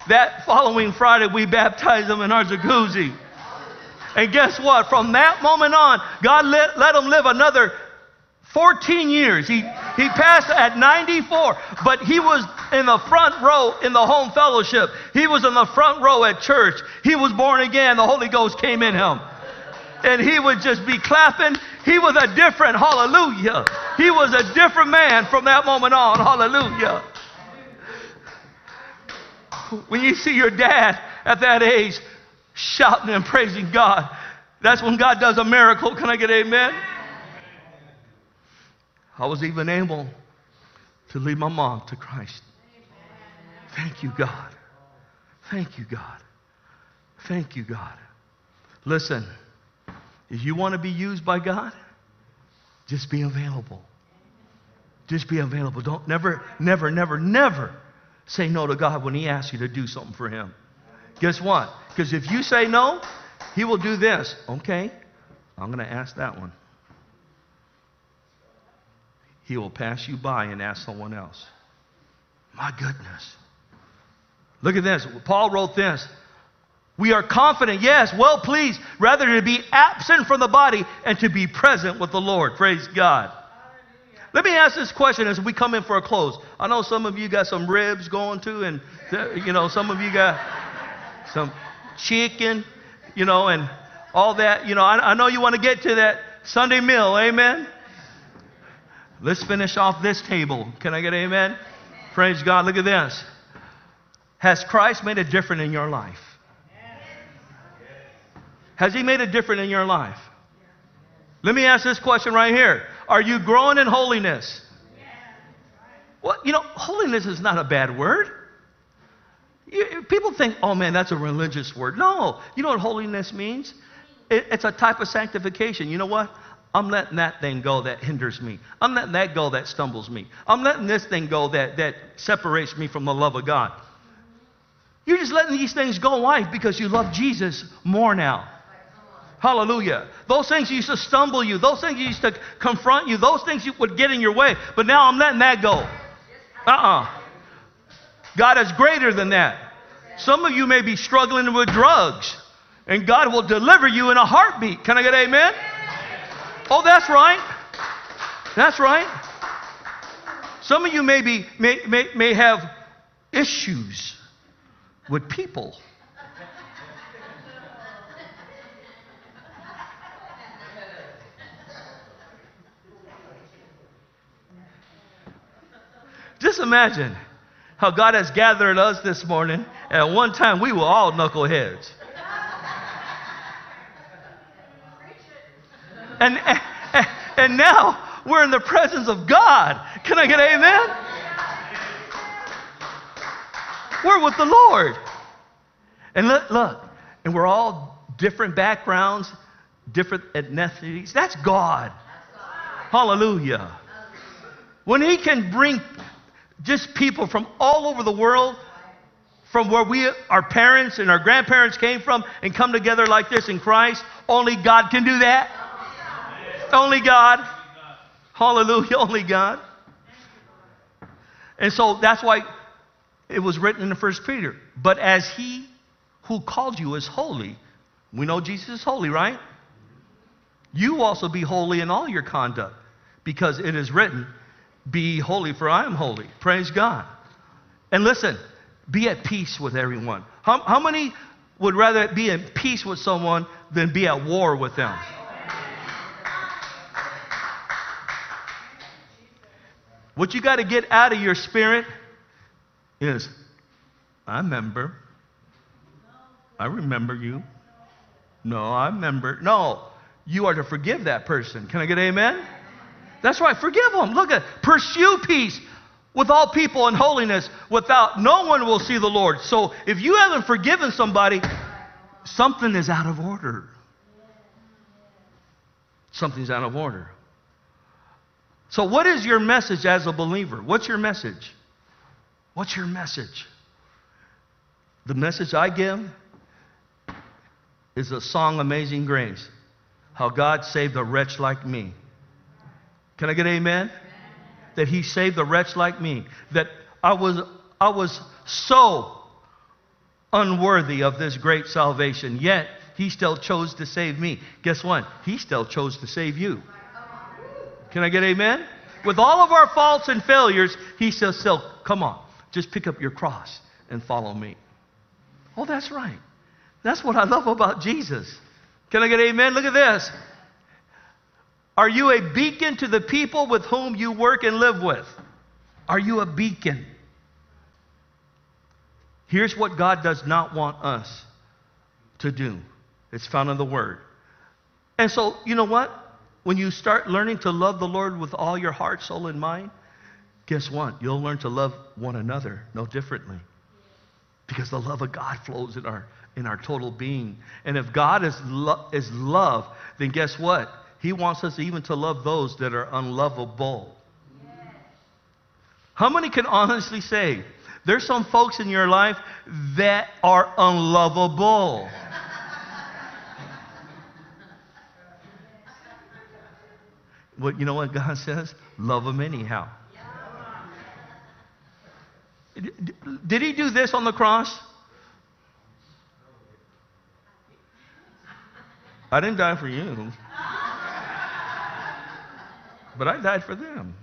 That following Friday, we baptized him in our jacuzzi. And guess what? From that moment on, God let, let him live another fourteen years. He, he passed at ninety-four, but he was in the front row in the home fellowship. He was in the front row at church. He was born again. The Holy Ghost came in him. And he would just be clapping. He was a different, hallelujah. He was a different man from that moment on, hallelujah. When you see your dad at that age shouting and praising God, that's when God does a miracle. Can I get an amen? I was even able to lead my mom to Christ. Thank you, God. Thank you, God. Thank you, God. Listen, if you want to be used by God, just be available. Just be available. Don't never, never, never, never say no to God when He asks you to do something for Him. Guess what? Because if you say no, He will do this. Okay, I'm going to ask that one. He will pass you by and ask someone else. My goodness. Look at this. Paul wrote this. We are confident, yes, well pleased, rather to be absent from the body and to be present with the Lord. Praise God. Let me ask this question as we come in for a close. I know some of you got some ribs going to, and you know, some of you got some chicken, you know, and all that. You know, I, I know you want to get to that Sunday meal, amen? Let's finish off this table. Can I get an amen? Amen? Praise God. Look at this. Has Christ made a difference in your life? Has He made a difference in your life? Let me ask this question right here. Are you growing in holiness? Well, you know, holiness is not a bad word. You, people think, oh man, that's a religious word. No. You know what holiness means? It, it's a type of sanctification. You know what? I'm letting that thing go that hinders me. I'm letting that go that stumbles me. I'm letting this thing go that, that separates me from the love of God. You're just letting these things go in life because you love Jesus more now. Hallelujah. Those things used to stumble you. Those things used to confront you. Those things would get in your way. But now I'm letting that go. Uh-uh. God is greater than that. Some of you may be struggling with drugs, and God will deliver you in a heartbeat. Can I get an amen? Oh, that's right. That's right. Some of you may, be, may, may, may have issues with people. Just imagine how God has gathered us this morning. At one time, we were all knuckleheads. And, and, and now we're in the presence of God. Can I get an amen? We're with the Lord. And look, look, and we're all different backgrounds, different ethnicities. That's God. Hallelujah. When He can bring just people from all over the world, from where we, our parents and our grandparents came from, and come together like this in Christ, only God can do that. Only God. Hallelujah. Only God. And so that's why it was written in the First Peter. But as He who called you is holy, we know Jesus is holy, right? You also be holy in all your conduct, because it is written, be holy for I am holy. Praise God. And listen, be at peace with everyone. How, how many would rather be in peace with someone than be at war with them? What you got to get out of your spirit is, I remember. I remember you. No, I remember. No, you are to forgive that person. Can I get an amen? That's right. Forgive them. Look at, pursue peace with all people in holiness. Without, no one will see the Lord. So if you haven't forgiven somebody, something is out of order. Something's out of order. So what is your message as a believer? What's your message? What's your message? The message I give is the song Amazing Grace. How God saved a wretch like me. Can I get an amen? That He saved a wretch like me. That I was, I was so unworthy of this great salvation, yet he still chose to save me. Guess what? He still chose to save you. Can I get amen? With all of our faults and failures, he says, still, come on, just pick up your cross and follow me. Oh, that's right. That's what I love about Jesus. Can I get amen? Look at this. Are you a beacon to the people with whom you work and live with? Are you a beacon? Here's what God does not want us to do. It's found in the Word. And so, you know what? When you start learning to love the Lord with all your heart, soul, and mind, guess what? You'll learn to love one another no differently. Because the love of God flows in our in our total being. And if God is, lo- is love, then guess what? He wants us even to love those that are unlovable. Yes. How many can honestly say, there's some folks in your life that are unlovable? Well, you know what God says? Love them anyhow. Did he do this on the cross? I didn't die for you. But I died for them.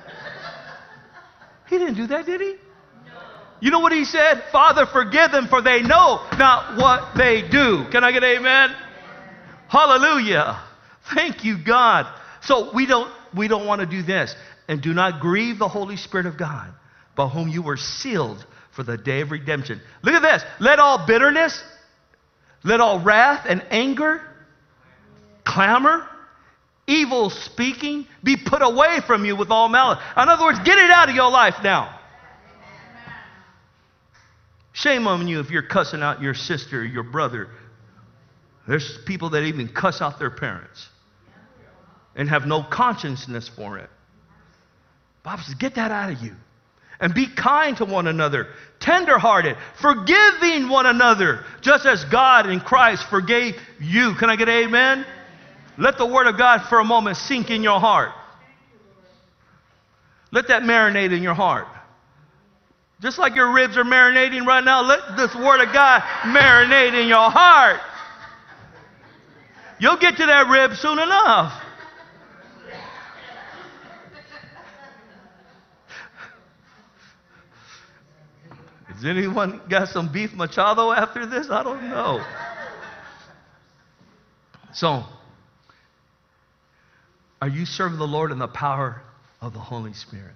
He didn't do that, did he? You know what he said? Father, forgive them, for they know not what they do. Can I get an amen? Hallelujah. Thank you, God. So we don't, we don't want to do this. And do not grieve the Holy Spirit of God, by whom you were sealed for the day of redemption. Look at this. Let all bitterness, let all wrath and anger, clamor, evil speaking be put away from you with all malice. In other words, get it out of your life now. Shame on you if you're cussing out your sister or your brother. There's people that even cuss out their parents and have no consciousness for it. Bob says, get that out of you. And be kind to one another, tenderhearted, forgiving one another, just as God in Christ forgave you. Can I get an amen? Let the Word of God for a moment sink in your heart. Let that marinate in your heart. Just like your ribs are marinating right now, let this Word of God marinate in your heart. You'll get to that rib soon enough. Has anyone got some beef machado after this? I don't know. So, are you serving the Lord in the power of the Holy Spirit?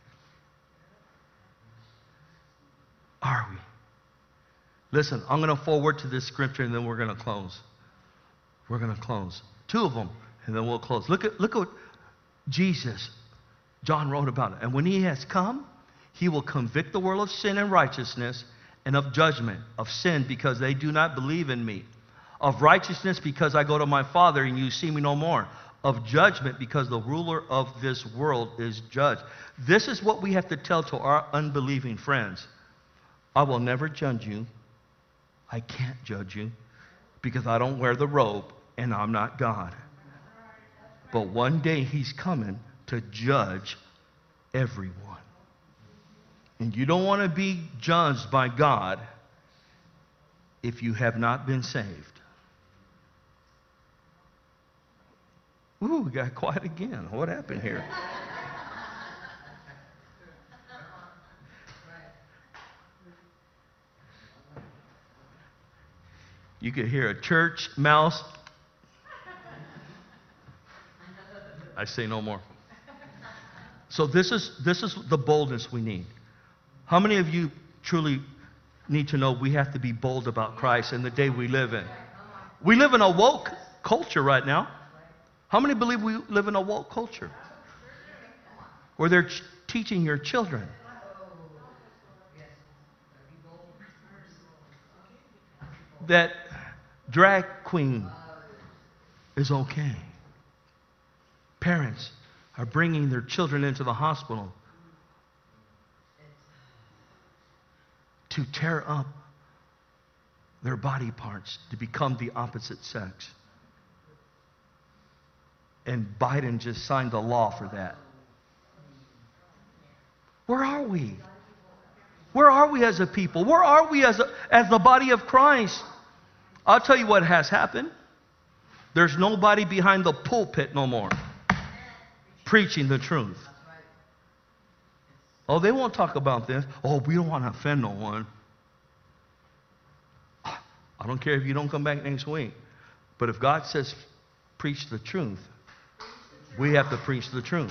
Are we? Listen, I'm going to forward to this scripture and then we're going to close. We're going to close. Two of them, and then we'll close. Look at, look at what Jesus, John wrote about it. And when he has come, he will convict the world of sin and righteousness, and of judgment, of sin because they do not believe in me, of righteousness because I go to my Father and you see me no more, of judgment because the ruler of this world is judged. This is what we have to tell to our unbelieving friends. I will never judge you. I can't judge you because I don't wear the robe and I'm not God. But one day he's coming to judge everyone. And you don't want to be judged by God if you have not been saved. Ooh, we got quiet again. What happened here? You could hear a church mouse. I say no more. So this is this is the boldness we need. How many of you truly need to know we have to be bold about Christ in the day we live in? We live in a woke culture right now. How many believe we live in a woke culture? Where they're ch- teaching your children. That drag queen is okay. Parents are bringing their children into the hospital to tear up their body parts to become the opposite sex. And Biden just signed a law for that. Where are we? Where are we as a people? Where are we as, a, as the body of Christ? I'll tell you what has happened. There's nobody behind the pulpit no more preaching the truth. Oh, they won't talk about this. Oh, we don't want to offend no one. I don't care if you don't come back next week. But if God says preach the truth, we have to preach the truth.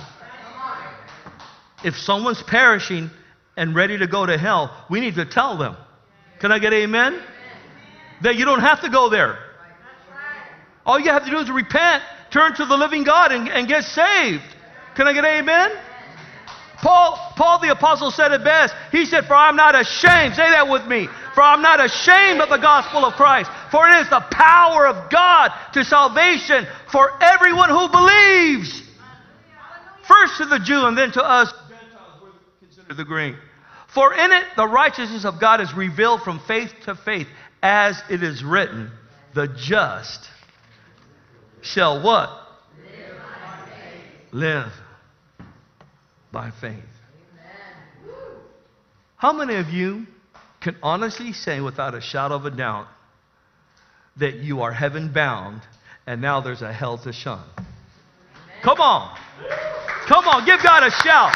If someone's perishing and ready to go to hell, we need to tell them. Can I get amen? Amen. That you don't have to go there. All you have to do is repent, turn to the living God, and, and get saved. Can I get amen? Paul, Paul the apostle said it best. He said, for I'm not ashamed. Say that with me. For I'm not ashamed of the gospel of Christ. For it is the power of God to salvation for everyone who believes. First to the Jew and then to us Gentiles, we're considered the great. For in it the righteousness of God is revealed from faith to faith, as it is written, the just shall what? Live by faith. Live by faith. Amen. How many of you can honestly say without a shadow of a doubt that you are heaven bound and now there's a hell to shun? Amen. Come on. Come on, give God a shout.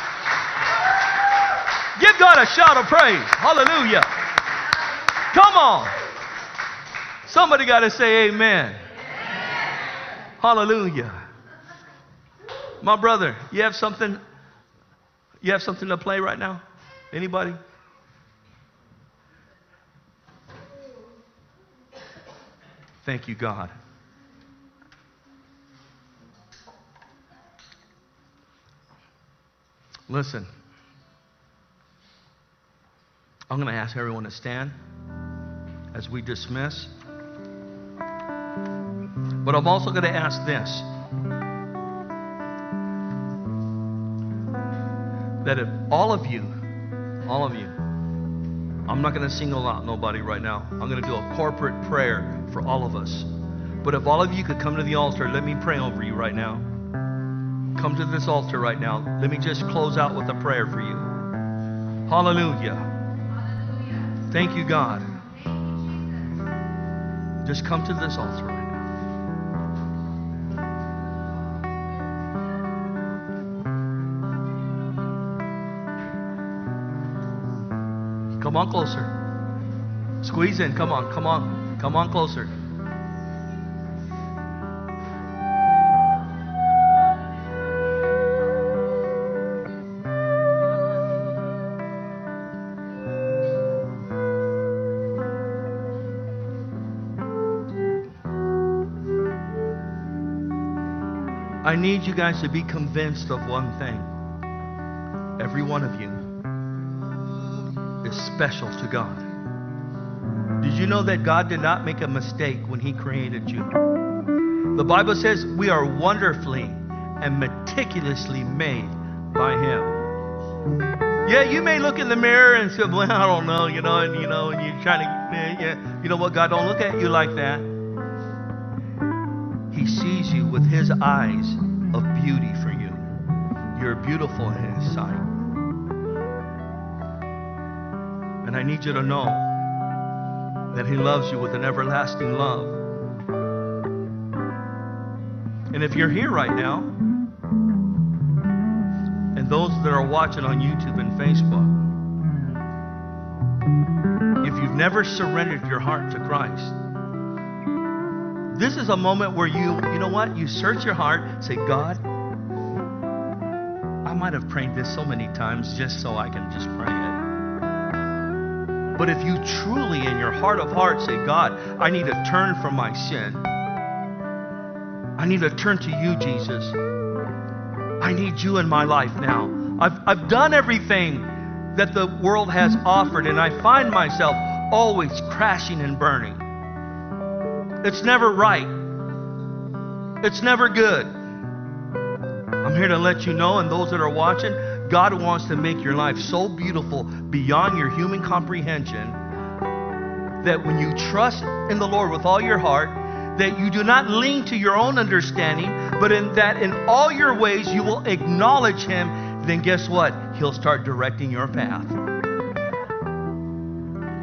Give God a shout of praise. Hallelujah. Come on. Somebody got to say amen. Amen. Hallelujah. My brother, you have something you have something to play right now? Anybody? Thank you, God. Listen. I'm going to ask everyone to stand as we dismiss. But I'm also going to ask this. That if all of you, all of you, I'm not going to single out nobody right now. I'm going to do a corporate prayer for all of us. But if all of you could come to the altar, let me pray over you right now. Come to this altar right now. Let me just close out with a prayer for you. Hallelujah. Thank you, God. Just come to this altar right now. Come on closer. Squeeze in. Come on. Come on. Come on closer. I need you guys to be convinced of one thing. Every one of you is special to God. Did you know that God did not make a mistake when He created you? The Bible says we are wonderfully and meticulously made by Him. Yeah, you may look in the mirror and say, well, I don't know, you know, and you know, and you're trying to, yeah, you know what? God don't look at you like that. He sees you with His eyes of beauty for you. You're beautiful in His sight. And I need you to know that He loves you with an everlasting love. And if you're here right now, and those that are watching on YouTube and Facebook, if you've never surrendered your heart to Christ, this is a moment where you, you know what? You search your heart, say, God, I might have prayed this so many times just so I can just pray it. But if you truly in your heart of hearts say, God, I need to turn from my sin. I need to turn to you, Jesus. I need you in my life now. I've, I've done everything that the world has offered, and I find myself always crashing and burning. It's never right. It's never good. I'm here to let you know, and those that are watching, God wants to make your life so beautiful beyond your human comprehension that when you trust in the Lord with all your heart, that you do not lean to your own understanding, but in that in all your ways you will acknowledge Him, then guess what? He'll start directing your path.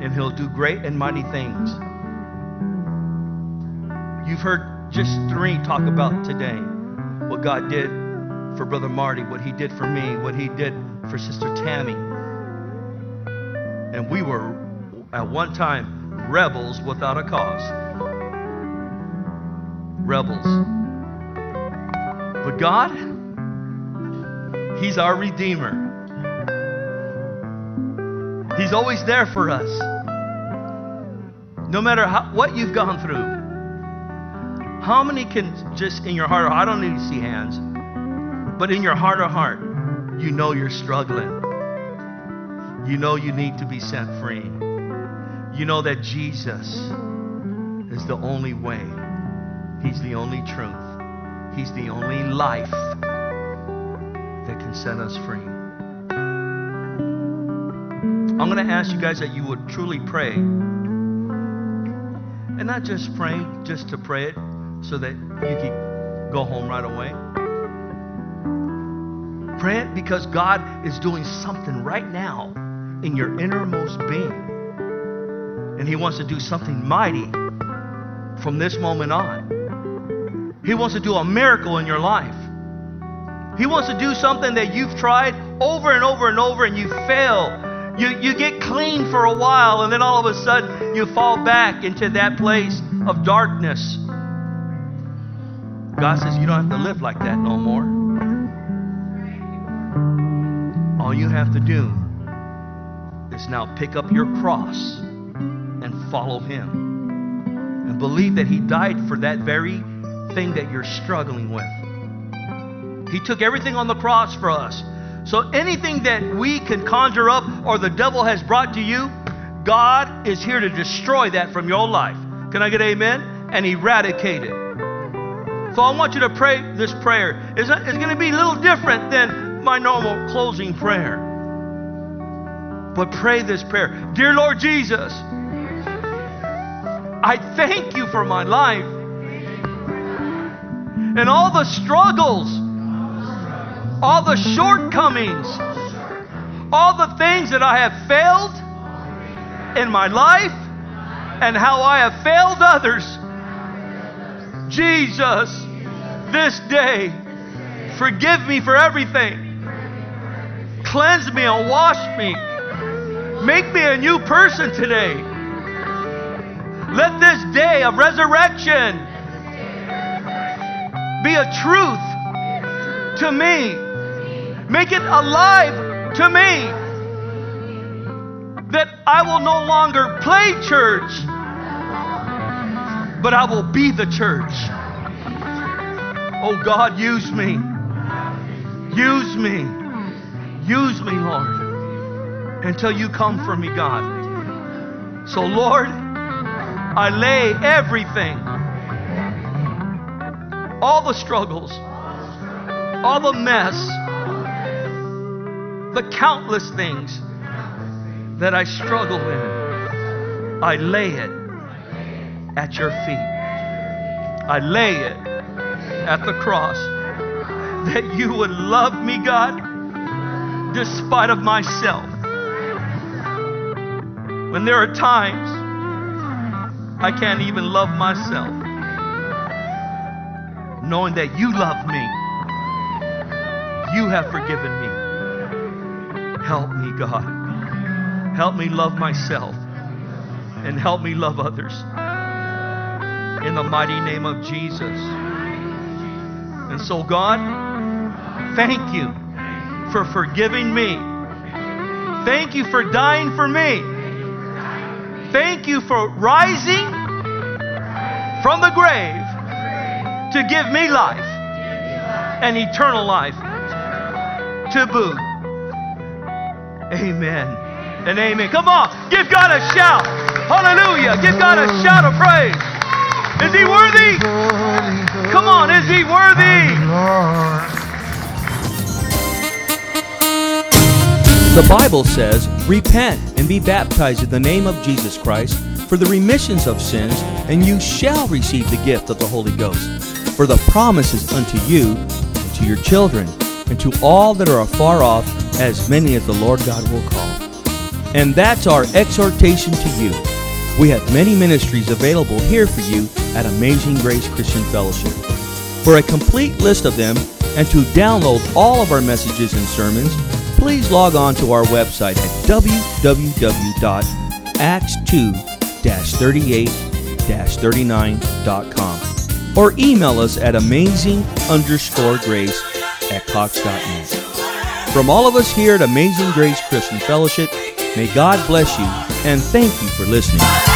and He'll do great and mighty things. You've heard just three talk about today what God did for Brother Marty, what He did for me, what He did for Sister Tammy. And we were at one time rebels without a cause. Rebels. But God, He's our Redeemer. He's always there for us. No matter how, what you've gone through. How many can just in your heart, I don't need to see hands, but in your heart of heart, you know you're struggling. You know you need to be set free. You know that Jesus is the only way. He's the only truth. He's the only life that can set us free. I'm going to ask you guys that you would truly pray. And not just pray just to pray it so that you can go home right away. Pray it because God is doing something right now in your innermost being. And He wants to do something mighty from this moment on. He wants to do a miracle in your life. He wants to do something that you've tried over and over and over and you fail. You, you get clean for a while and then all of a sudden you fall back into that place of darkness. God says you don't have to live like that no more. All you have to do is now pick up your cross and follow Him. And believe that He died for that very thing that you're struggling with. He took everything on the cross for us. So anything that we can conjure up or the devil has brought to you, God is here to destroy that from your life. Can I get amen? And eradicate it. So I want you to pray this prayer. It's, it's going to be a little different than my normal closing prayer. But pray this prayer. Dear Lord Jesus, I thank You for my life and all the struggles, all the shortcomings, all the things that I have failed in my life and how I have failed others. Jesus, this day, forgive me for everything. Cleanse me and wash me. Make me a new person today. Let this day of resurrection be a truth to me. Make it alive to me. That I will no longer play church, but I will be the church. Oh God, use me. Use me. Use me, Lord, until You come for me, God. So, Lord, I lay everything, all the struggles, all the mess, the countless things that I struggle in, I lay it at Your feet. I lay it at the cross. That You would love me, God, despite of myself. When there are times I can't even love myself, knowing that You love me, You have forgiven me. Help me, God. Help me love myself and help me love others. In the mighty name of Jesus. And so, God, thank You for forgiving me. Thank You for dying for me. Thank You for rising from the grave to give me life and eternal life to boot. Amen and amen. Come on, give God a shout. Hallelujah. Give God a shout of praise. Is He worthy? Come on, is He worthy? The Bible says, repent and be baptized in the name of Jesus Christ for the remissions of sins, and you shall receive the gift of the Holy Ghost. For the promise is unto you, and to your children, and to all that are afar off, as many as the Lord God will call. And that's our exhortation to you. We have many ministries available here for you at Amazing Grace Christian Fellowship. For a complete list of them and to download all of our messages and sermons, please log on to our website at w w w dot acts two dash thirty-eight dash thirty-nine dot com or email us at amazing underscore grace at cox dot net. From all of us here at Amazing Grace Christian Fellowship, may God bless you and thank you for listening.